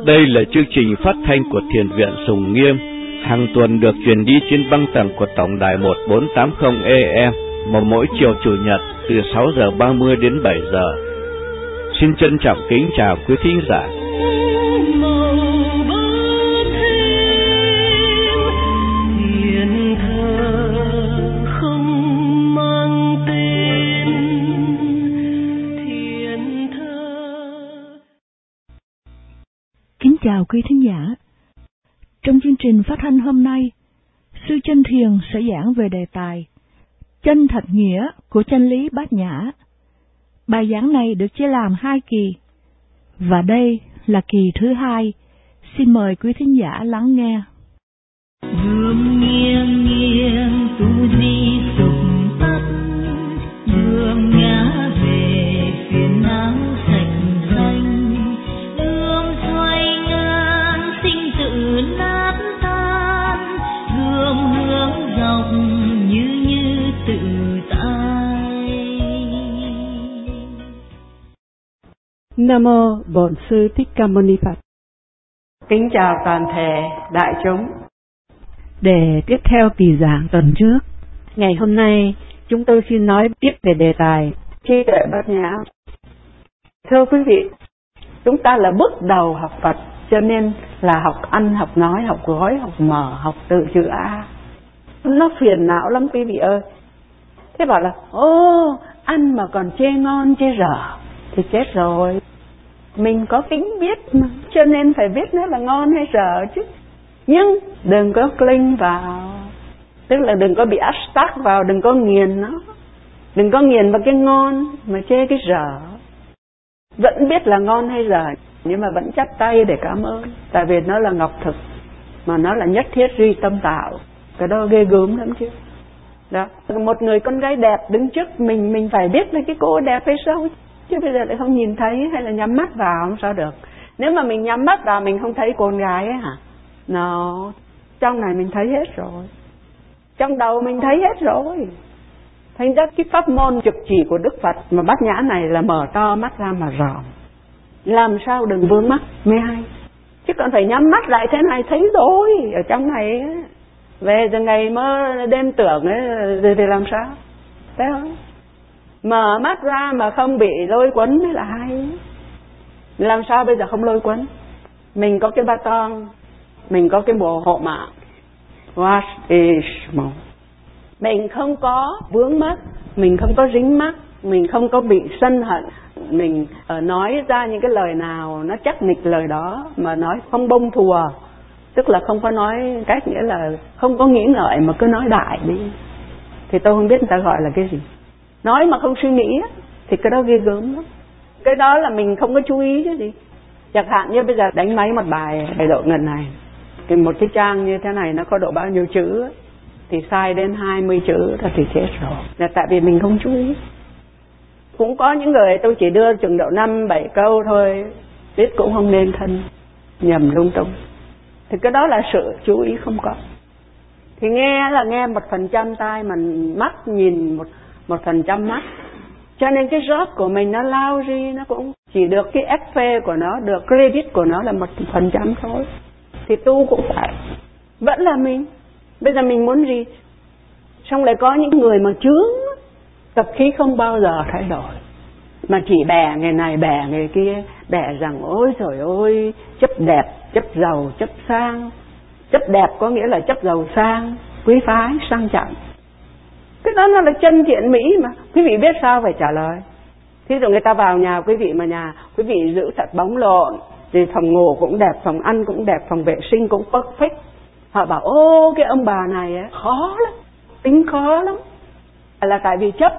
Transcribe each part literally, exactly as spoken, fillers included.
Đây là chương trình phát thanh của Thiền viện Sùng Nghiêm, hàng tuần được truyền đi trên băng tần của tổng đài một bốn tám không A M, mà mỗi chiều chủ nhật từ sáu giờ ba mươi đến bảy giờ. Xin trân trọng kính chào quý thính giả. Kính chào quý thính giả. Trong chương trình phát thanh hôm nay, Sư Chân Thiền sẽ giảng về đề tài chân thật nghĩa của chân lý bát nhã. Bài giảng này được chia làm hai kỳ, và đây là kỳ thứ hai. Xin mời quý thính giả lắng nghe. Đường nghiêng nghiêng tu di dục tắt, đường ngã về phiền não sạch xanh, đường xoay ngang sinh tử nát tan, đường hướng dọc như như tự tại. Nam mô Bổn Sư Thích Ca Mâu Ni Phật. Kính chào toàn thể đại chúng. Để tiếp theo kỳ giảng tuần trước, ngày hôm nay chúng tôi xin nói tiếp về đề tài trí tuệ bát nhã. Thưa quý vị, chúng ta là bước đầu học Phật, cho nên là học ăn, học nói, học gói, học mở, học tự chữ A. Nó phiền não lắm quý vị ơi. Thế bảo là, ô, ăn mà còn chê ngon chê dở thì chết rồi. Mình có tính biết mà, cho nên phải biết nó là ngon hay dở chứ. Nhưng đừng có cling vào, tức là đừng có bị áp stuck vào, đừng có nghiền nó. Đừng có nghiền vào cái ngon mà chê cái dở. Vẫn biết là ngon hay dở, nhưng mà vẫn chắp tay để cảm ơn. Tại vì nó là ngọc thực, mà nó là nhất thiết duy tâm tạo. Cái đó ghê gớm lắm chứ. Đó, một người con gái đẹp đứng trước mình, mình phải biết là cái cô đẹp hay sao. Chứ bây giờ lại không nhìn thấy, hay là nhắm mắt vào không sao được. Nếu mà mình nhắm mắt vào mình không thấy con gái ấy hả? No, trong này mình thấy hết rồi. Trong đầu mình thấy hết rồi. Thành ra cái pháp môn trực chỉ của Đức Phật mà bát nhã này là mở to mắt ra mà rộng. Làm sao đừng vướng mắt mới hay. Chứ còn phải nhắm mắt lại thế này thấy rồi. Ở trong này ấy, về từ ngày mơ đêm tưởng ấy, thì, thì làm sao? Thấy không? Mở mắt ra mà không bị lôi cuốn mới là hay. Làm sao bây giờ không lôi cuốn? Mình có cái ba ton, mình có cái bộ hộ mạng, what is more? Mình không có vướng mắc, mình không có dính mắc, mình không có bị sân hận. Mình uh, nói ra những cái lời nào nó chắc nịch lời đó, mà nói không bông thùa. Tức là không có nói cách nghĩa là không có nghĩ ngợi mà cứ nói đại đi. Thì tôi không biết người ta gọi là cái gì. Nói mà không suy nghĩ thì cái đó ghê gớm lắm. Cái đó là mình không có chú ý chứ gì. Chẳng hạn như bây giờ đánh máy một bài bài độ ngần này, thì một cái trang như thế này nó có độ bao nhiêu chữ ấy, thì sai đến hai mươi chữ thì chết rồi. Là tại vì mình không chú ý. Cũng có những người tôi chỉ đưa chừng độ năm bảy câu thôi, viết cũng không nên thân, nhầm lung tung. Thì cái đó là sự chú ý không có. Thì nghe là nghe một phần trăm tai, mà mắt nhìn một một phần trăm mắt. Cho nên cái job của mình nó lao ri, nó cũng chỉ được cái ép pê của nó, được credit của nó là một phần trăm thôi. Thì tu cũng phải vẫn là mình. Bây giờ mình muốn gì? Xong lại có những người mà chướng, tập khí không bao giờ thay đổi, mà chỉ bè ngày này bè ngày kia, bè rằng ôi trời ơi, chấp đẹp, chấp giàu, chấp sang. Chấp đẹp có nghĩa là chấp giàu sang, quý phái, sang trọng. Cái đó nó là chân thiện mỹ mà. Quý vị biết sao phải trả lời. Thí dụ người ta vào nhà quý vị mà nhà quý vị giữ thật bóng lộn, thì phòng ngủ cũng đẹp, phòng ăn cũng đẹp, phòng vệ sinh cũng perfect. Họ bảo ô cái ông bà này ấy, khó lắm, tính khó lắm. Là tại vì chấp,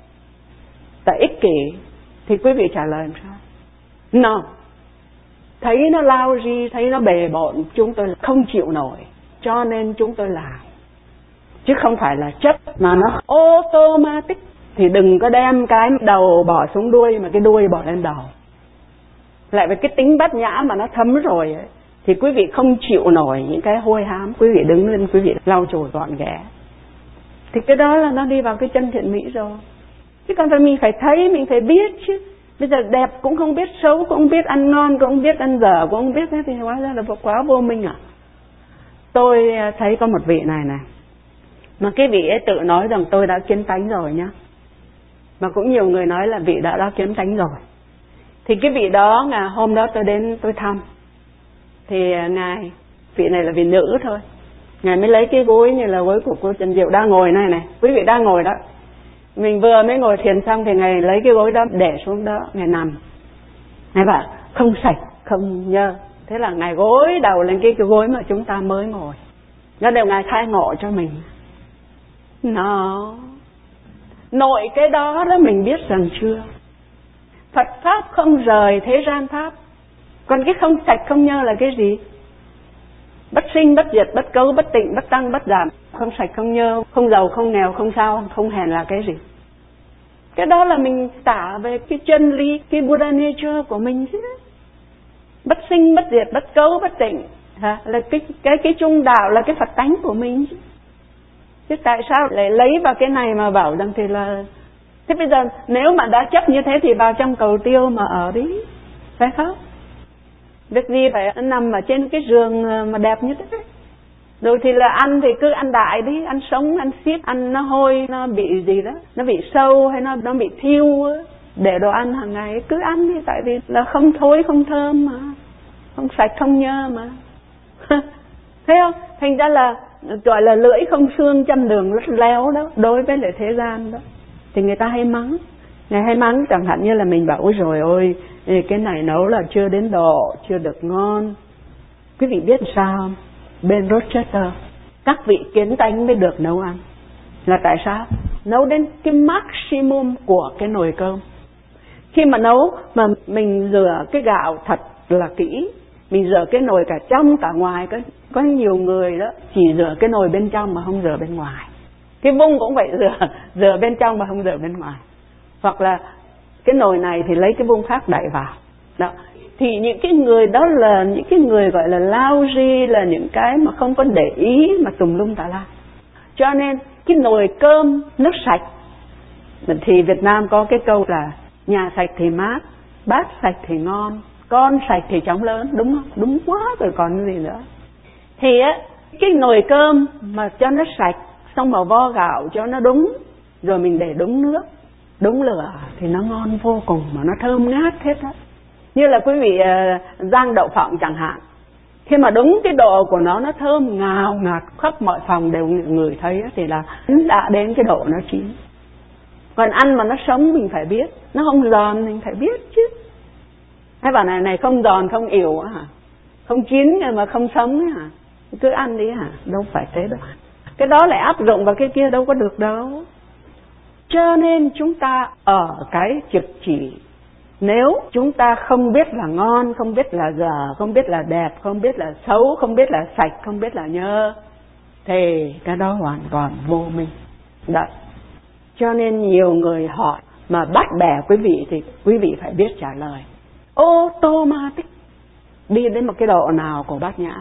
tại ích kỷ. Thì quý vị trả lời làm sao? No. Thấy nó lao ri, thấy nó bề bộn, chúng tôi không chịu nổi, cho nên chúng tôi làm. Chứ không phải là chấp mà nó automatic. Thì đừng có đem cái đầu bỏ xuống đuôi mà cái đuôi bỏ lên đầu. Lại với cái tính bát nhã mà nó thấm rồi ấy, thì quý vị không chịu nổi những cái hôi hám, quý vị đứng lên, quý vị lau chùi gọn ghẽ. Thì cái đó là nó đi vào cái chân thiện mỹ rồi. Chứ còn phải mình phải thấy, mình phải biết chứ. Bây giờ đẹp cũng không biết, xấu cũng không biết, ăn ngon cũng không biết, ăn dở cũng không biết, thế thì hóa ra là quá vô minh à. Tôi thấy có một vị này này, mà cái vị ấy tự nói rằng tôi đã kiến tánh rồi nhá. Mà cũng nhiều người nói là vị đã đã kiến tánh rồi. Thì cái vị đó, ngày hôm đó tôi đến tôi thăm, thì ngài, vị này là vị nữ thôi, ngài mới lấy cái gối như là gối của cô Trần Diệu đang ngồi này này, quý vị đang ngồi đó. Mình vừa mới ngồi thiền xong thì ngài lấy cái gối đó để xuống đó, ngài nằm. Ngài bảo không sạch, không nhơ. Thế là ngài gối đầu lên cái, cái gối mà chúng ta mới ngồi. Nó đều ngài khai ngộ cho mình. Nó nội cái đó đó mình biết rằng chưa. Phật Pháp không rời thế gian Pháp. Còn cái không sạch không nhơ là cái gì? Bất sinh, bất diệt, bất cấu, bất tịnh, bất tăng, bất giảm. Không sạch không nhơ, không giàu, không nghèo, không sao, không hèn là cái gì? Cái đó là mình tả về cái chân lý, cái Buddha nature của mình chứ. Bất sinh, bất diệt, bất cấu, bất tịnh, hả? Là cái cái cái trung đạo, là cái Phật tánh của mình chứ. Chứ tại sao lại lấy vào cái này mà bảo rằng thì là... Thế bây giờ nếu mà đã chấp như thế thì vào trong cầu tiêu mà ở đi, phải không? Việc gì phải nằm ở trên cái giường mà đẹp như thế. Rồi thì là ăn thì cứ ăn đại đi, ăn sống, ăn xiết, ăn nó hôi, nó bị gì đó, nó bị sâu hay nó nó bị thiêu, để đồ ăn hàng ngày cứ ăn đi, tại vì là không thối, không thơm mà, không sạch, không nhơ mà. Thấy không? Thành ra là gọi là lưỡi không xương, chân đường lất léo đó, đối với lại thế gian đó. Thì người ta hay mắng, người hay mắng chẳng hạn như là mình bảo ôi rồi ôi, cái này nấu là chưa đến độ, chưa được ngon. Quý vị biết sao không? Bên Rochester, các vị kiến tánh mới được nấu ăn. Là tại sao? Nấu đến cái maximum của cái nồi cơm. Khi mà nấu mà mình rửa cái gạo thật là kỹ, mình rửa cái nồi cả trong cả ngoài. Có, có nhiều người đó chỉ rửa cái nồi bên trong mà không rửa bên ngoài. Cái vung cũng vậy, rửa, rửa bên trong mà không rửa bên ngoài. Hoặc là cái nồi này thì lấy cái vung khác đậy vào. Đó. Thì những cái người đó là những cái người gọi là lousy, là những cái mà không có để ý mà tùm lum tà la. Cho nên cái nồi cơm nó sạch. Thì Việt Nam có cái câu là nhà sạch thì mát, bát sạch thì ngon, con sạch thì chóng lớn, đúng không? Đúng quá rồi còn gì nữa. Thì á, cái nồi cơm mà cho nó sạch, xong mà vo gạo cho nó đúng, rồi mình để đúng nước, đúng lửa thì nó ngon vô cùng mà nó thơm ngát hết á. Như là quý vị uh, rang đậu phộng chẳng hạn, khi mà đúng cái độ của nó, nó thơm ngào ngạt khắp mọi phòng đều người thấy á, thì là đã đến cái độ nó chín. Còn ăn mà nó sống mình phải biết, nó không giòn mình phải biết chứ. Hay bảo này này không giòn không ỉu á hả? Không chín mà không sống á hả? Cứ ăn đi hả? Đâu phải thế đâu. Cái đó lại áp dụng vào cái kia đâu có được đâu. Cho nên chúng ta ở cái trực chỉ. Nếu chúng ta không biết là ngon, không biết là dở, không biết là đẹp, không biết là xấu, không biết là sạch, không biết là nhơ, thì cái đó hoàn toàn vô minh. Đấy. Cho nên nhiều người hỏi mà bắt bẻ quý vị thì quý vị phải biết trả lời. Automatic. Đi đến một cái độ nào của Bát Nhã,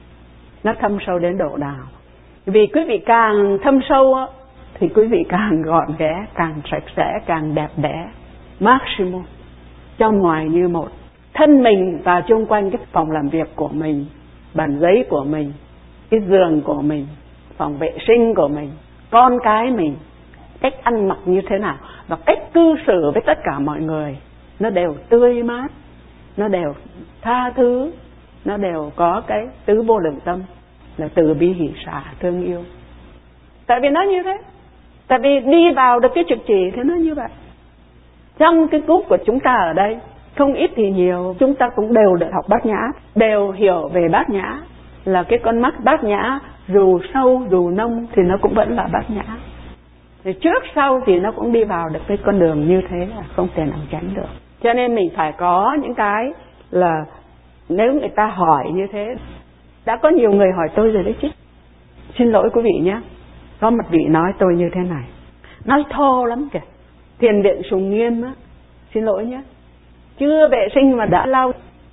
nó thâm sâu đến độ nào. Vì quý vị càng thâm sâu á, thì quý vị càng gọn ghẽ, càng sạch sẽ, càng đẹp đẽ. Maximum. Trong ngoài như một. Thân mình và chung quanh cái phòng làm việc của mình, bàn giấy của mình, cái giường của mình, phòng vệ sinh của mình, con cái mình, cách ăn mặc như thế nào và cách cư xử với tất cả mọi người, nó đều tươi mát, nó đều tha thứ, nó đều có cái tứ vô lượng tâm, là từ bi hỷ xả thương yêu. Tại vì nó như thế. Tại vì đi vào được cái trực chỉ thì nó như vậy. Trong cái cúp của chúng ta ở đây, không ít thì nhiều, chúng ta cũng đều được học Bát Nhã, đều hiểu về Bát Nhã, là cái con mắt Bát Nhã dù sâu dù nông thì nó cũng vẫn là Bát Nhã. Thì trước sau thì nó cũng đi vào được cái con đường như thế, là không thể nào tránh được. Cho nên mình phải có những cái là nếu người ta hỏi như thế, đã có nhiều người hỏi tôi rồi đấy chứ. Xin lỗi quý vị nhé, có một vị nói tôi như thế này, nói thô lắm kìa. Thiền viện Sùng Nghiêm á, xin lỗi nhé, chưa vệ sinh mà đã lau.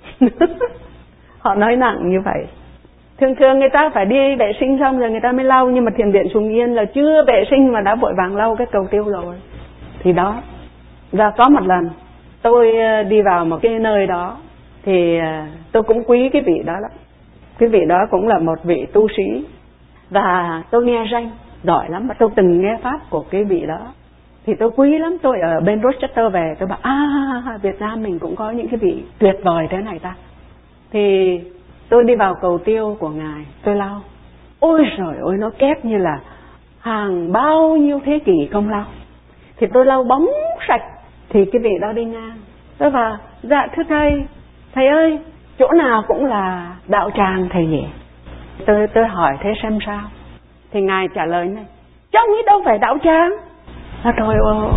Họ nói nặng như vậy. Thường thường người ta phải đi vệ sinh xong rồi người ta mới lau, nhưng mà thiền viện Sùng Yên là chưa vệ sinh mà đã vội vàng lau cái cầu tiêu rồi. Thì đó, và có một lần tôi đi vào một cái nơi đó thì tôi cũng quý cái vị đó lắm. Cái vị đó cũng là một vị tu sĩ, và tôi nghe danh giỏi lắm, và tôi từng nghe pháp của cái vị đó thì tôi quý lắm. Tôi ở bên Rochester về, tôi bảo à Việt Nam mình cũng có những cái vị tuyệt vời thế này ta. Thì tôi đi vào cầu tiêu của ngài, tôi lau, ôi trời ơi, nó kép như là hàng bao nhiêu thế kỷ không lau. Thì tôi lau bóng sạch, thì cái vị đó đi ngang, tôi bảo dạ thưa thầy, thầy ơi, chỗ nào cũng là đạo tràng thầy nhỉ? Tôi tôi hỏi thế xem sao. Thì ngài trả lời này, trong ấy đâu phải đạo tràng. À, thôi ô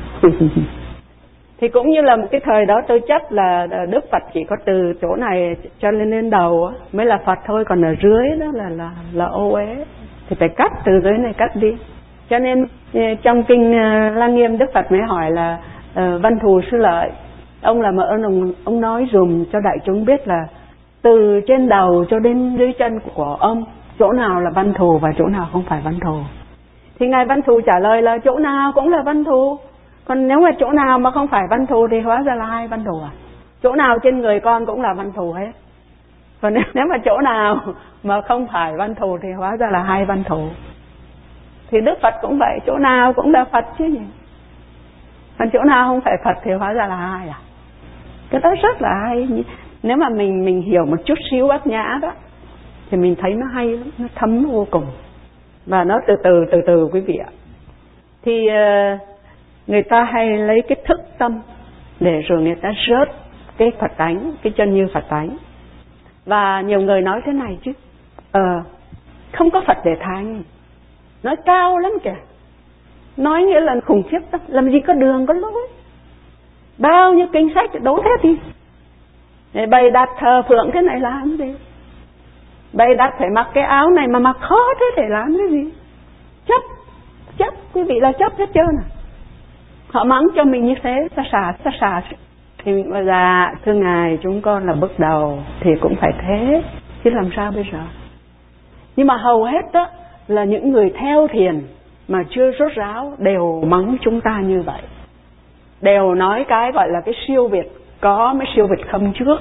thì cũng như là một cái thời đó tôi chấp là Đức Phật chỉ có từ chỗ này cho lên lên đầu mới là Phật thôi, còn ở dưới đó là là là ô uế, thì phải cắt từ dưới này cắt đi. Cho nên trong kinh Lăng Nghiêm Đức Phật mới hỏi là uh, Văn Thù Sư Lợi, ông là mà ông ông nói dùm cho đại chúng biết là từ trên đầu cho đến dưới chân của ông, chỗ nào là Văn Thù và chỗ nào không phải Văn Thù. Thì ngài Văn Thù trả lời là chỗ nào cũng là Văn Thù. Còn nếu mà chỗ nào mà không phải Văn Thù thì hóa ra là hai Văn Thù à? Chỗ nào trên người con cũng là Văn Thù hết. Còn nếu, nếu mà chỗ nào mà không phải Văn Thù thì hóa ra là hai Văn Thù. Thì Đức Phật cũng vậy, chỗ nào cũng là Phật chứ nhỉ. Còn chỗ nào không phải Phật thì hóa ra là hai à? Cái đó rất là hay. Nếu mà mình mình hiểu một chút xíu Bát Nhã đó thì mình thấy nó hay lắm, nó thấm vô cùng. Và nó từ từ từ từ quý vị ạ. Thì uh, người ta hay lấy cái thức tâm để rồi người ta rớt cái Phật tánh, cái chân như Phật tánh. Và nhiều người nói thế này chứ, ờ uh, không có Phật để thành, nói cao lắm kìa, nói nghĩa là khủng khiếp lắm, làm gì có đường có lối, bao nhiêu kinh sách đố thế thì để bày đặt thờ phượng thế này làm gì, bày đặt phải mặc cái áo này mà mặc khó thế để làm cái gì, chấp chấp quý vị là chấp hết trơn à. Họ mắng cho mình như thế, ta xả ta xả thì mình bảo dạ thưa ngài, chúng con là bước đầu thì cũng phải thế chứ làm sao bây giờ. Nhưng mà hầu hết đó là những người theo thiền mà chưa rốt ráo đều mắng chúng ta như vậy, đều nói cái gọi là cái siêu việt có mới siêu việt không trước,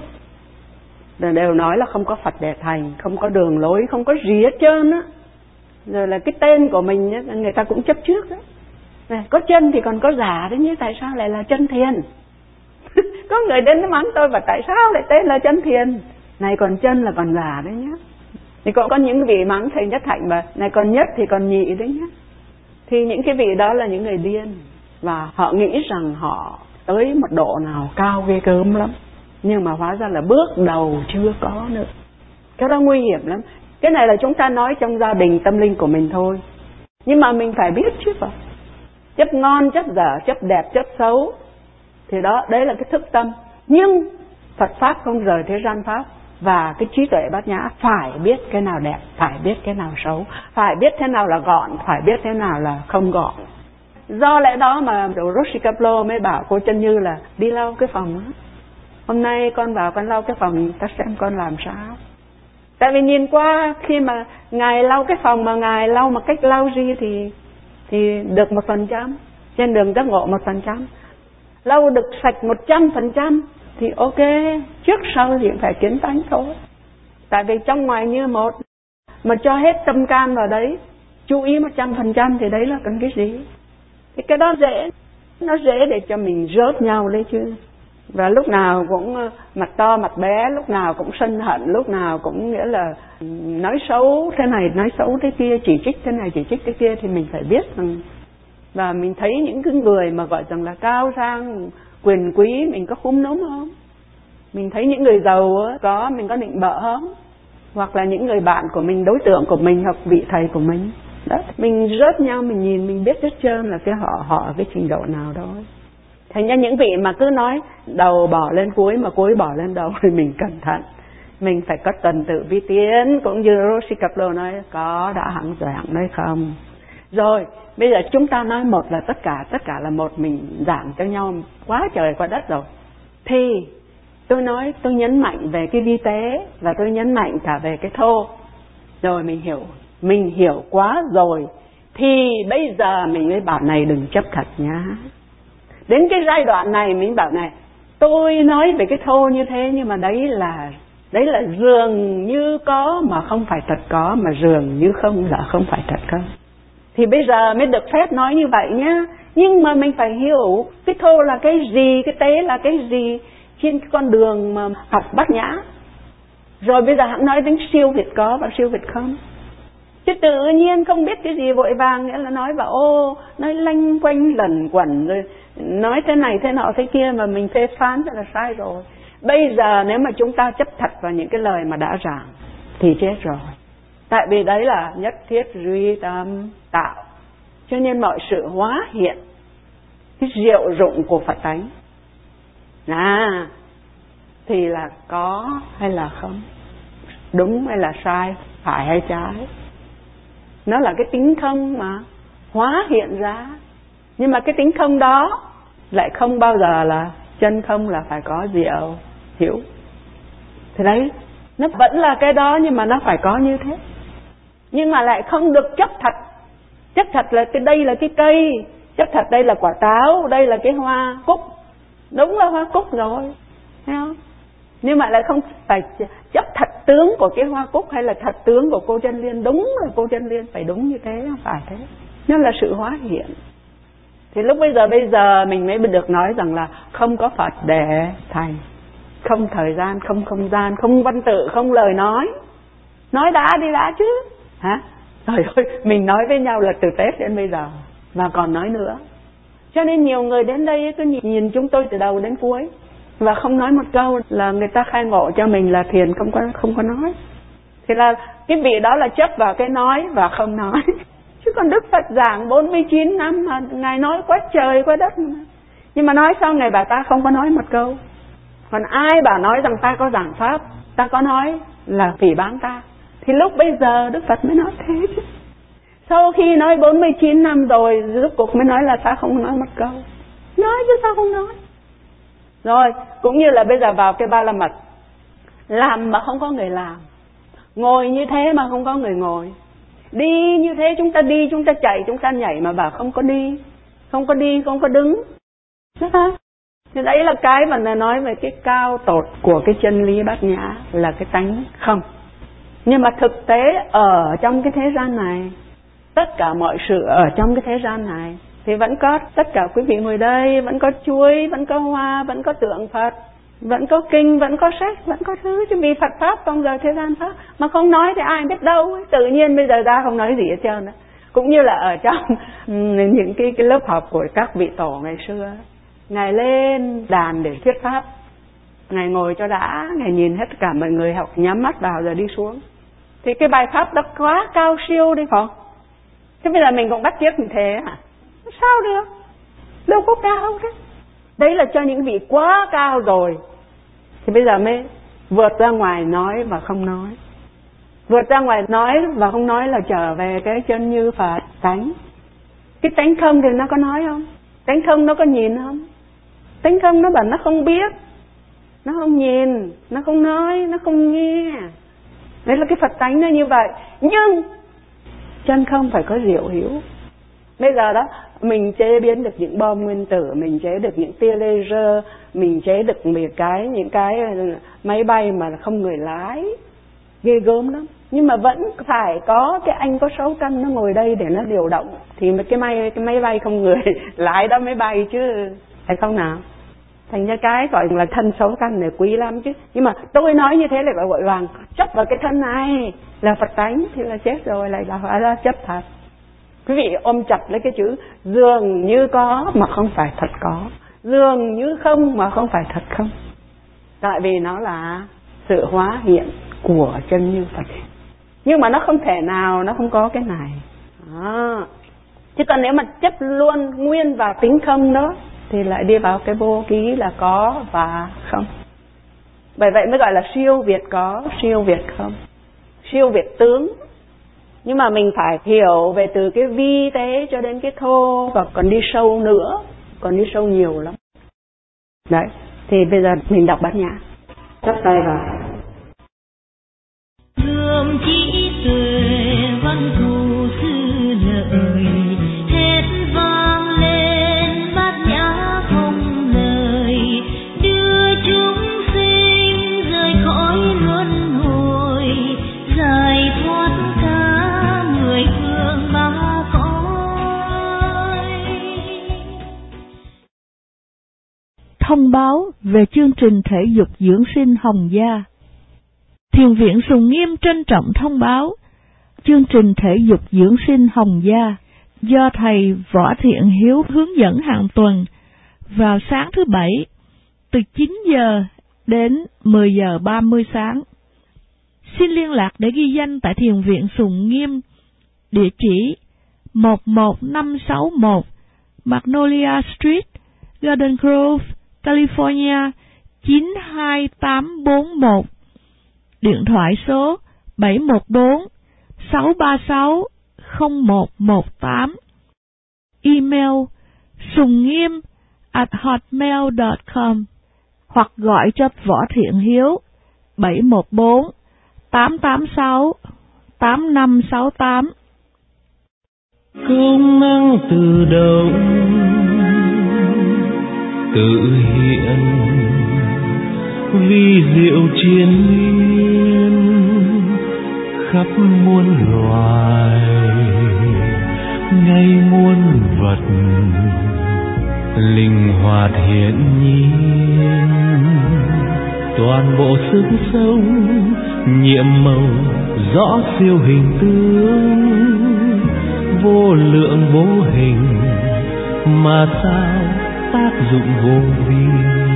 đều nói là không có Phật để thành, không có đường lối, không có gì hết trơn á. Rồi là cái tên của mình á, người ta cũng chấp trước đó. Này, có chân thì còn có giả đấy nhé, tại sao lại là chân thiền? Có người đến nó mắng tôi và tại sao lại tên là chân thiền? Này còn chân là còn giả đấy nhé. Thì có, có những vị mắng thầy Nhất Hạnh mà này còn nhất thì còn nhị đấy nhé. Thì những cái vị đó là những người điên, và họ nghĩ rằng họ tới một độ nào cao ghê gớm lắm, nhưng mà hóa ra là bước đầu chưa có nữa. Cái đó nguy hiểm lắm. Cái này là chúng ta nói trong gia đình tâm linh của mình thôi, nhưng mà mình phải biết chứ phải. Chấp ngon, chấp dở, chấp đẹp, chấp xấu, thì đó, đấy là cái thức tâm. Nhưng Phật Pháp không rời thế gian Pháp, và cái trí tuệ Bát Nhã phải biết cái nào đẹp, phải biết cái nào xấu, phải biết thế nào là gọn, phải biết thế nào là không gọn. Do lẽ đó mà Roshikaplo mới bảo cô Chân Như là đi lau cái phòng đó. Hôm nay con vào con lau cái phòng, ta xem con làm sao. Tại vì nhìn qua khi mà ngài lau cái phòng mà ngài lau một cách lau ri thì thì được một phần trăm, trên đường giác ngộ một phần trăm. Lau được sạch một trăm phần trăm thì ok, trước sau thì phải kiến tánh thôi. Tại vì trong ngoài như một, mà cho hết tâm can vào đấy, chú ý một trăm phần trăm thì đấy là cần cái gì? Thì cái đó dễ, nó dễ để cho mình rớt nhau đấy chứ. Và lúc nào cũng mặt to mặt bé, lúc nào cũng sân hận, lúc nào cũng nghĩa là nói xấu thế này, nói xấu thế kia, chỉ trích thế này, chỉ trích thế kia, thì mình phải biết rằng. Và mình thấy những cái người mà gọi rằng là cao sang, quyền quý, mình có khúm núm không? Mình thấy những người giàu có, mình có định bợ không? Hoặc là những người bạn của mình, đối tượng của mình, hoặc vị thầy của mình. Đó, mình rớt nhau, mình nhìn, mình biết hết trơn là cái họ, họ ở cái trình độ nào đó. Thành ra những vị mà cứ nói đầu bỏ lên cuối mà cuối bỏ lên đầu thì mình cẩn thận. Mình phải có tuần tự vi tiến, cũng như Roshikaplo nói có đã hẳn rồi hẳn đấy không. Rồi, bây giờ chúng ta nói một là tất cả, tất cả là một, mình giảng cho nhau quá trời quá đất rồi. Thì tôi nói, tôi nhấn mạnh về cái vi tế và tôi nhấn mạnh cả về cái thô. Rồi mình hiểu, mình hiểu quá rồi. Thì bây giờ mình mới bảo này đừng chấp thật nhá. Đến cái giai đoạn này mình bảo này, Tôi nói về cái thô như thế, nhưng mà đấy là đấy là dường như có mà không phải thật có, mà dường như không là không phải thật không. Thì bây giờ mới được phép nói như vậy nhá. Nhưng mà mình phải hiểu cái thô là cái gì, cái tế là cái gì trên cái con đường mà học Bát Nhã. Rồi bây giờ hãng nói đến siêu việt có và siêu việt không. Chứ tự nhiên không biết cái gì vội vàng nghĩa là nói vào ô, nói lanh quanh lẩn quẩn rồi nói thế này thế nọ thế kia mà mình phê phán thì là sai rồi. Bây giờ nếu mà chúng ta chấp thật vào những cái lời mà đã giảng thì chết rồi. Tại vì đấy là nhất thiết duy tâm tạo. Cho nên mọi sự hóa hiện cái diệu dụng của Phật tánh à, thì là có hay là không, đúng hay là sai, phải hay trái. Nó là cái tính không mà hóa hiện ra. Nhưng mà cái tính không đó lại không bao giờ là chân không, là phải có diệu hiểu. Thì đấy, nó vẫn là cái đó nhưng mà nó phải có như thế. Nhưng mà lại không được chấp thật. Chấp thật là cái đây là cái cây, chấp thật đây là quả táo, đây là cái hoa cúc. Đúng là hoa cúc rồi, thấy không? Nhưng mà lại không phải chấp thật tướng của cái hoa cúc hay là thật tướng của cô Chân Liên. Đúng là cô Chân Liên phải đúng như thế, không phải thế. Nó là sự hóa hiện. Thì lúc bây giờ bây giờ mình mới được nói rằng là không có Phật để thành. Không thời gian, không không gian, không văn tự, không lời nói. Nói đã đi đã chứ. Hả? Trời ơi, mình nói với nhau là từ Tết đến bây giờ và còn nói nữa. Cho nên nhiều người đến đây cứ nhìn chúng tôi từ đầu đến cuối và không nói một câu là người ta khai ngộ cho mình là thiền không có không có nói. Thì là cái vị đó là chấp vào cái nói và không nói. Chứ còn Đức Phật giảng bốn mươi chín năm mà Ngài nói quá trời quá đất mà. Nhưng mà nói sau Ngài bảo ta không có nói một câu. Còn ai bảo nói rằng ta có giảng pháp, ta có nói là phỉ báng ta. Thì lúc bây giờ Đức Phật mới nói thế chứ. Sau khi nói bốn mươi chín năm rồi, rốt cuộc mới nói là ta không nói một câu. Nói chứ sao không nói. Rồi, cũng như là bây giờ vào cái Ba La Mật, làm mà không có người làm, ngồi như thế mà không có người ngồi, đi như thế chúng ta đi, chúng ta chạy, chúng ta nhảy mà bảo không có đi, không có đi, không có đứng. Đó thôi. Thì đấy là cái mà nói về cái cao tột của cái chân lý Bát Nhã, là cái tánh không. Nhưng mà thực tế ở trong cái thế gian này, tất cả mọi sự ở trong cái thế gian này thì vẫn có tất cả quý vị ngồi đây, vẫn có chuối, vẫn có hoa, vẫn có tượng Phật, vẫn có kinh, vẫn có sách, vẫn có thứ. Chứ vì Phật Pháp trong giờ thế gian Pháp mà không nói thì ai biết đâu. Tự nhiên bây giờ ra không nói gì hết trơn. Cũng như là ở trong những cái, cái lớp học của các vị tổ ngày xưa, Ngài lên đàn để thuyết Pháp, Ngài ngồi cho đã, Ngài nhìn hết cả mọi người học nhắm mắt vào rồi đi xuống. Thì cái bài Pháp đó quá cao siêu đi phải không? Thế bây giờ mình cũng bắt chước như thế hả? Sao được? Đâu có cao thế. Đấy là cho những vị quá cao rồi. Thì bây giờ mới vượt ra ngoài nói và không nói. Vượt ra ngoài nói và không nói là trở về cái chân như Phật tánh. Cái tánh không thì nó có nói không? Tánh không nó có nhìn không? Tánh không nó bảo nó không biết, nó không nhìn, nó không nói, nó không nghe. Đấy là cái Phật tánh nó như vậy. Nhưng chân không phải có diệu hiểu. Bây giờ đó mình chế biến được những bom nguyên tử, mình chế được những tia laser, mình chế được một cái những cái máy bay mà không người lái, ghê gớm lắm. Nhưng mà vẫn phải có cái anh có sáu căn nó ngồi đây để nó điều động thì cái máy cái máy bay không người lái đó mới bay chứ, phải không nào? Thành ra cái gọi là thân sáu căn này quý lắm chứ. Nhưng mà tôi nói như thế lại phải vội vàng chấp vào cái thân này là Phật tánh thì là chết rồi, lại là phải là chấp thật. Quý vị ôm chặt lấy cái chữ dường như có mà không phải thật có, dường như không mà không phải thật không. Tại vì nó là sự hóa hiện của chân như Phật. Nhưng mà nó không thể nào nó không có cái này à. Chứ còn nếu mà chấp luôn nguyên vào tính không đó thì lại đi vào cái vô ký là có và không. Bởi vậy mới gọi là siêu việt có, siêu việt không, siêu việt tướng. Nhưng mà mình phải hiểu về từ cái vi tế cho đến cái thô, và còn đi sâu nữa, còn đi sâu nhiều lắm. Đấy, thì bây giờ mình đọc Bát Nhã. Chắp tay vào. Gương trí tuệ văn thù sư lợi, hết vang lên Bát Nhã không lời đưa thông báo về chương trình thể dục dưỡng sinh Hồng Gia. Thiền viện Sùng Nghiêm trân trọng thông báo chương trình thể dục dưỡng sinh Hồng Gia do thầy Võ Thiện Hiếu hướng dẫn hàng tuần vào sáng thứ Bảy từ chín giờ đến mười giờ ba mươi sáng. Xin liên lạc để ghi danh tại Thiền viện Sùng Nghiêm, địa chỉ một một năm sáu một Magnolia Street, Garden Grove, California chín hai tám bốn một. Điện thoại số bảy một bốn sáu ba sáu không một một tám. Email sungngiem at hotmail dot com hoặc gọi cho Võ Thiện Hiếu bảy một bốn tám tám sáu tám năm sáu tám. Công năng tự động tự hiện, vi diệu triền miên khắp muôn loài, ngay muôn vật linh hoạt hiển nhiên, toàn bộ sức sống nhiệm màu rõ siêu hình tướng, vô lượng vô hình mà sao tác dụng vô vi.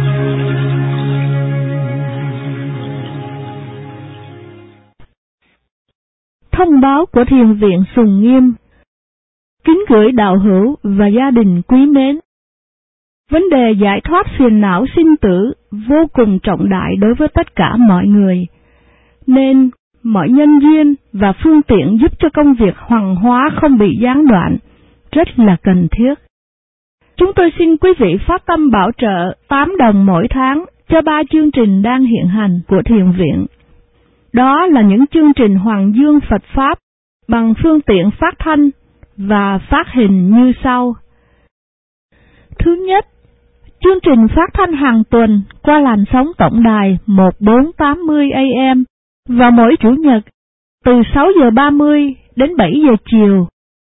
Thông báo của Thiền viện Sùng Nghiêm. Kính gửi đạo hữu và gia đình quý mến. Vấn đề giải thoát phiền não sinh tử vô cùng trọng đại đối với tất cả mọi người, nên mọi nhân duyên và phương tiện giúp cho công việc hoằng hóa không bị gián đoạn rất là cần thiết. Chúng tôi xin quý vị phát tâm bảo trợ tám đồng mỗi tháng cho ba chương trình đang hiện hành của Thiền viện. Đó là những chương trình Hoàng Dương Phật Pháp bằng phương tiện phát thanh và phát hình như sau. Thứ nhất, chương trình phát thanh hàng tuần qua làn sóng tổng đài một bốn tám mươi A M vào mỗi Chủ nhật từ sáu giờ ba mươi đến bảy giờ chiều.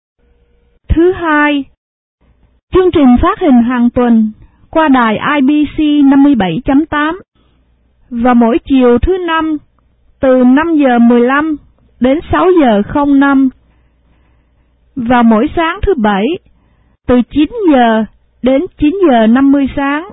Thứ hai, chương trình phát hình hàng tuần qua đài I B C năm mươi bảy chấm tám vào mỗi chiều thứ năm từ năm giờ mười lăm đến sáu giờ không năm, và mỗi sáng thứ Bảy từ chín giờ đến chín giờ năm mươi sáng,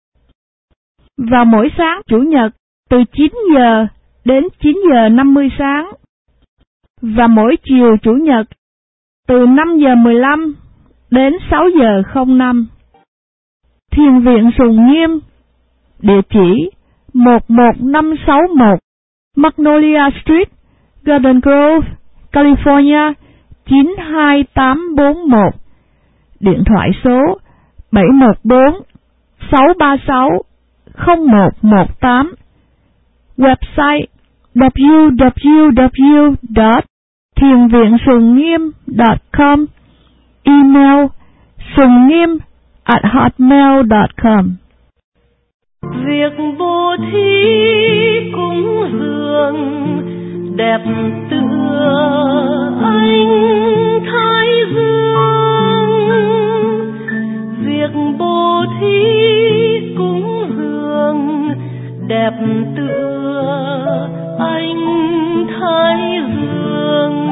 và mỗi sáng Chủ nhật từ chín giờ đến chín giờ năm mươi sáng, và mỗi chiều Chủ nhật từ năm giờ mười lăm đến sáu giờ không năm. Thiền viện Sùng Nghiêm, địa chỉ một một năm sáu một Magnolia Street, Garden Grove, California chín hai tám bốn một. Điện thoại số bảy một bốn sáu ba sáu không một một tám. Website w w w chấm thiền viện sùng nghiêm chấm com. Email sungngiem at hotmail chấm com. Việc bố thí cúng dường đẹp tựa ánh thái dương, việc bố thí cúng dường đẹp tựa ánh thái dương.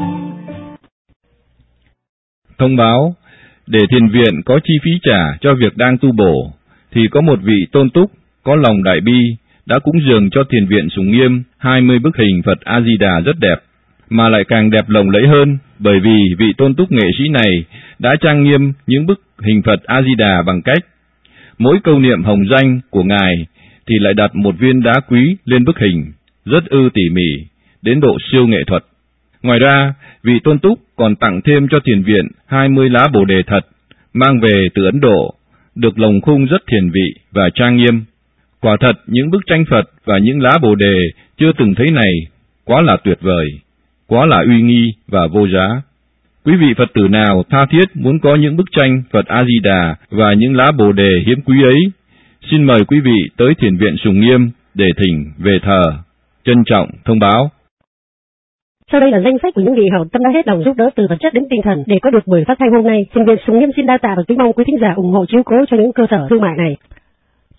Thông báo, để thiền viện có chi phí trả cho việc đang tu bổ, thì có một vị tôn túc có lòng đại bi đã cúng dường cho thiền viện Sùng Nghiêm hai mươi bức hình Phật A-di-đà rất đẹp, mà lại càng đẹp lộng lẫy hơn bởi vì vị tôn túc nghệ sĩ này đã trang nghiêm những bức hình Phật A-di-đà bằng cách mỗi câu niệm hồng danh của Ngài thì lại đặt một viên đá quý lên bức hình, rất ư tỉ mỉ, đến độ siêu nghệ thuật. Ngoài ra, vị tôn túc còn tặng thêm cho thiền viện hai mươi lá bồ đề thật, mang về từ Ấn Độ, được lồng khung rất thiền vị và trang nghiêm. Quả thật, những bức tranh Phật và những lá bồ đề chưa từng thấy này, quá là tuyệt vời, quá là uy nghi và vô giá. Quý vị Phật tử nào tha thiết muốn có những bức tranh Phật A-di-đà và những lá bồ đề hiếm quý ấy, xin mời quý vị tới thiền viện Sùng Nghiêm để thỉnh về thờ. Trân trọng thông báo. Sau đây là danh sách của những vị hảo tâm đã hết lòng giúp đỡ từ vật chất đến tinh thần để có được buổi phát thanh hôm nay. Thiền viện Sùng Nghiêm xin đa tạ và kính mong quý thính giả ủng hộ chiếu cố cho những cơ sở thương mại này.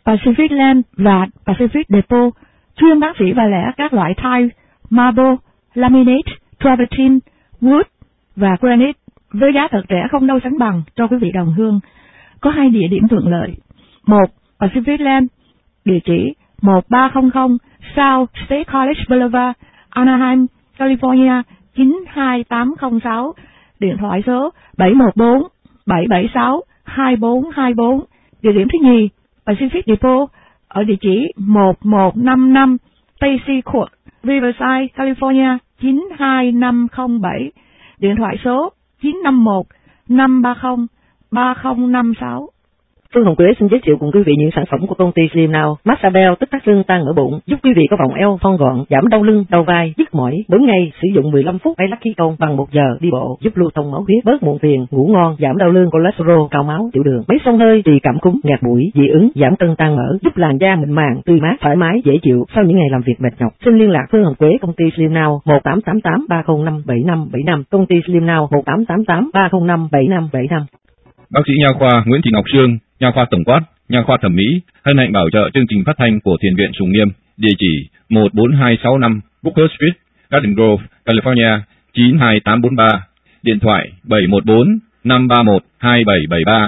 Pacific Land và Pacific Depot chuyên bán sỉ và lẻ các loại tile, marble, laminate, travertine, wood và granite với giá thật rẻ không đâu sánh bằng cho quý vị đồng hương. Có hai địa điểm thuận lợi. Một, Pacific Land, địa chỉ một ba không không South State College Boulevard, Anaheim, California chín hai tám không sáu, điện thoại số bảy một bốn bảy bảy sáu hai bốn hai bốn. Địa điểm thứ nhì, Pacific Depot ở địa chỉ một một năm năm Stacy Court, Riverside, California chín hai năm không bảy, điện thoại số chín năm một năm ba không ba không năm sáu. Phương Hồng Quế xin giới thiệu cùng quý vị những sản phẩm của công ty Slim Now. Massage Bell tức thắt lưng tăng ở bụng, giúp quý vị có vòng eo thon gọn, giảm đau lưng, đau vai, nhức mỏi. Mỗi ngày sử dụng mười lăm phút hay lắc khí công bằng một giờ đi bộ, giúp lưu thông máu huyết, bớt muộn phiền, ngủ ngon, giảm đau lưng, cholesterol, cao máu, tiểu đường. Máy xông hơi trị cảm cúm, ngạt mũi, dị ứng, giảm cân tăng mỡ, giúp làn da mịn màng, tươi mát, thoải mái, dễ chịu sau những ngày làm việc mệt nhọc. Xin liên lạc Phương Hồng Quế, công ty Slim Now một tám tám tám ba không năm bảy năm bảy năm, công ty Slim Now một tám tám tám ba không năm bảy năm bảy năm. Bác sĩ nha khoa Nguyễn Thị Ngọc Sương, nha khoa tổng quát, nha khoa thẩm mỹ, hân hạnh bảo trợ chương trình phát thanh của Thiền viện Sùng Nghiêm, địa chỉ một bốn hai sáu năm Booker Street, Garden Grove, California chín hai tám bốn ba, điện thoại bảy một bốn năm ba một hai bảy bảy ba.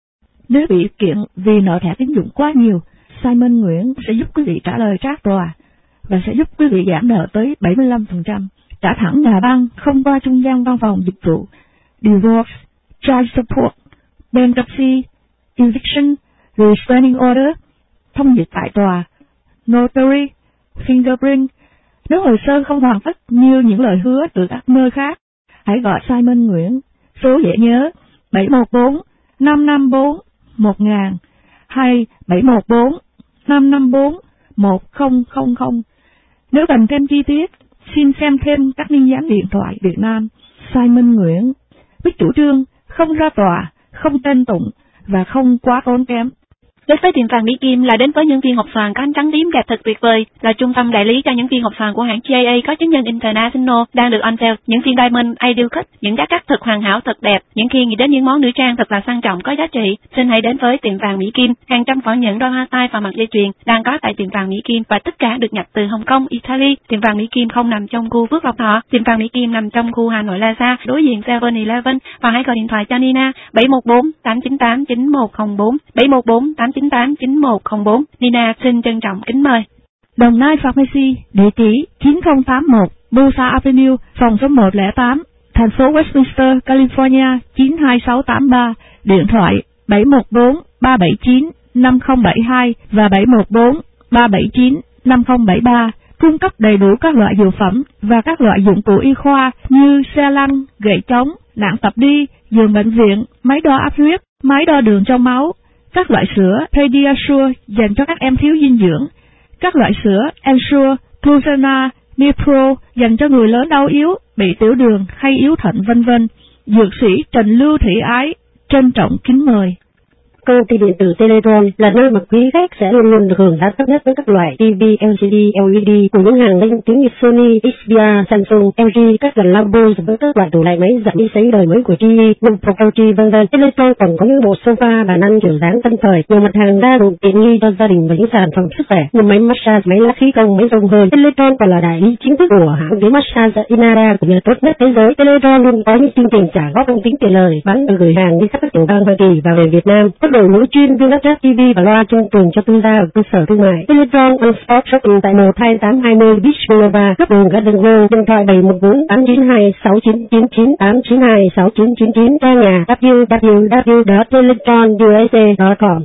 Nếu bị kiện vì nợ thẻ tín dụng quá nhiều, Simon Nguyễn sẽ giúp quý vị trả lời trác tòa và sẽ giúp quý vị giảm nợ tới bảy mươi lăm phần trăm, trả thẳng nhà băng không qua trung gian văn phòng dịch vụ, divorce, child support, bankruptcy, eviction, restraining order, thông dịch tại tòa, notary, fingerprint. Nếu hồ sơ không hoàn tất như những lời hứa từ các nơi khác, hãy gọi Simon Nguyễn, số dễ nhớ bảy một bốn năm năm bốn một nghìn hay bảy một bốn năm năm bốn một không không không. Nếu cần thêm chi tiết, xin xem thêm các liên gián điện thoại Việt Nam. Simon Nguyễn biết chủ trương không ra tòa, không tên tụng và không quá tốn kém. Đến với tiệm vàng Mỹ Kim là đến với những viên ngọc xoàn có ánh trắng tím đẹp thật tuyệt vời, là trung tâm đại lý cho những viên ngọc xoàn của hãng G A A có chứng nhận International đang được on sale. Những viên Diamond Ideal Cut, những giá cắt thật hoàn hảo thật đẹp. Những khi nghĩ đến những món nữ trang thật là sang trọng có giá trị, xin hãy đến với tiệm vàng Mỹ Kim. Hàng trăm vỏ nhẫn, đôi hoa tai và mặt dây chuyền đang có tại tiệm vàng Mỹ Kim và tất cả được nhập từ Hồng Kông, Italy. Tiệm vàng Mỹ Kim không nằm trong khu Phước Lộc Thọ, tiệm vàng Mỹ Kim nằm trong khu Hà Nội Plaza, đối diện seven eleven. Và hãy gọi điện thoại cho Nina bảy một bốn tám chín tám chín một không bốn bảy một bốn tám chín tám chín một không bốn. Nina xin trân trọng kính mời. Đồng Nai Pharmacy, địa chỉ chín không tám một Busa Avenue, phòng số một không tám, thành phố Westminster, California chín hai sáu tám ba, điện thoại bảy một bốn ba bảy chín năm không bảy hai và bảy một bốn ba bảy chín năm không bảy ba, cung cấp đầy đủ các loại dược phẩm và các loại dụng cụ y khoa như xe lăn, gậy chống, nạng tập đi, giường bệnh viện, máy đo áp huyết, máy đo đường trong máu, các loại sữa Pediasure dành cho các em thiếu dinh dưỡng, các loại sữa Ensure, Glucena, Nipro dành cho người lớn đau yếu, bị tiểu đường hay yếu thận vân vân. Dược sĩ Trần Lưu Thị Ái trân trọng kính mời. Công ty điện tử Teletron là nơi mà quý khách sẽ luôn luôn được hưởng giá thấp nhất với các loại ti vi L C D, L E D của những hàng danh tiếng như Sony, X P R, Samsung, L G, các dàn Lambo với các loại tủ lạnh máy giặt đi sấy đời mới của G E, Pro L G vân vân. Teletron còn có những bộ sofa bàn ăn kiểu dáng tân thời, nhiều mặt hàng đa dụng tiện nghi cho gia đình và những sản phẩm sức khỏe như máy massage, máy lắc khí công, máy xông hơi. Teletron còn là đại lý chính thức của hãng ghế massage Inara của nhà tốt nhất thế giới. Teletron luôn có những chương trình trả góp không tính tiền lời, bán và gửi hàng đi khắp các tiểu bang Hoa Kỳ và về Việt Nam. Đội ngũ chuyên viên lắp ráp ti vi và loa trung tường cho tư gia ở cơ sở thương mại. Teletron on Spot Shopping tại một hai tám hai mươi Beach Boulevard, góc đường Garden Grove, điện thoại bảy một bốn tám chín hai sáu chín chín chín tám chín hai sáu chín chín chín, trang nhà w w w chấm teletron u s a chấm com.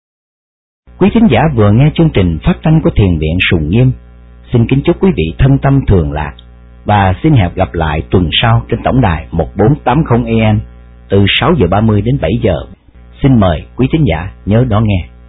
Quý thính giả vừa nghe chương trình phát thanh của Thiền viện Sùng Nghiêm. Xin kính chúc quý vị thân tâm thường lạc và xin hẹn gặp lại tuần sau trên tổng đài một bốn tám không A M từ sáu giờ ba mươi đến bảy giờ. Xin mời quý thính giả nhớ đón nghe.